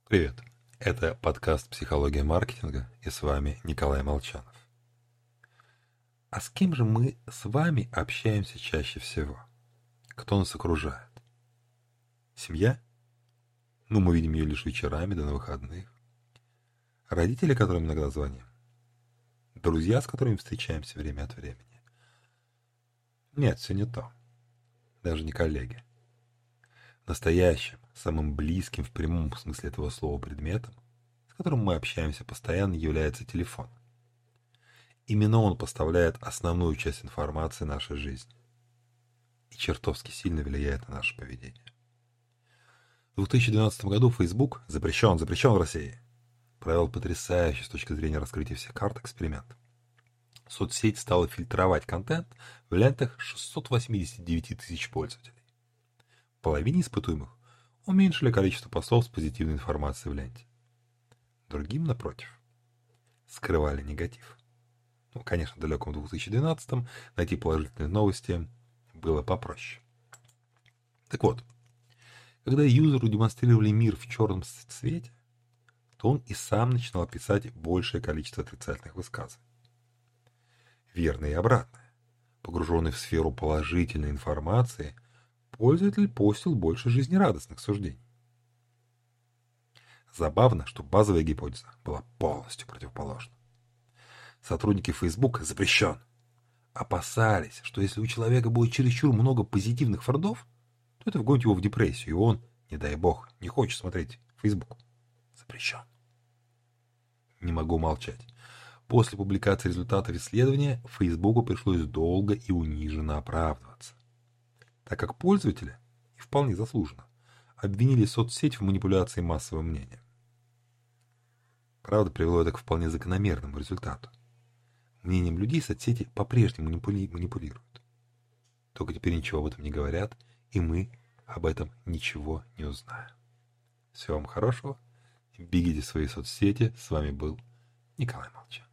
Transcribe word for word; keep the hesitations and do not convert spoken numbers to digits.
Привет, это подкаст «Психология маркетинга» и с вами Николай Молчанов. А с кем же мы с вами общаемся чаще всего? Кто нас окружает? Семья? Ну, мы видим ее лишь вечерами, да на выходных. Родители, которым иногда звоним? Друзья, с которыми встречаемся время от времени? Нет, все не то. Даже не коллеги. Настоящим, самым близким в прямом смысле этого слова предметом, с которым мы общаемся постоянно, является телефон. Именно он поставляет основную часть информации нашей жизни и чертовски сильно влияет на наше поведение. В две тысячи двенадцатом году Facebook запрещен, запрещен в России, провел потрясающий с точки зрения раскрытия всех карт эксперимент. Соцсеть стала фильтровать контент в лентах шестьсот восемьдесят девять тысяч пользователей. Половине испытуемых уменьшили количество постов с позитивной информацией в ленте. Другим, напротив, скрывали негатив. Ну, конечно, в далеком две тысячи двенадцатом найти положительные новости было попроще. Так вот, когда юзеру демонстрировали мир в черном цвете, то он и сам начинал писать большее количество отрицательных высказываний. Верно и обратное. Погруженный в сферу положительной информации, пользователь постил больше жизнерадостных суждений. Забавно, что базовая гипотеза была полностью противоположна. Сотрудники Facebook запрещен. Опасались, что если у человека будет чересчур много позитивных фордов, то это вгонит его в депрессию, и он, не дай бог, не хочет смотреть Facebook. Запрещен. Не могу молчать. После публикации результатов исследования Фейсбуку пришлось долго и униженно оправдываться, так как пользователи, и вполне заслуженно, обвинили соцсеть в манипуляции массовым мнением. Правда, привело это к вполне закономерному результату. Мнением людей соцсети по-прежнему манипули... манипулируют. Только теперь ничего об этом не говорят, и мы об этом ничего не узнаем. Всего вам хорошего. Бегите в свои соцсети. С вами был Николай Молчанов.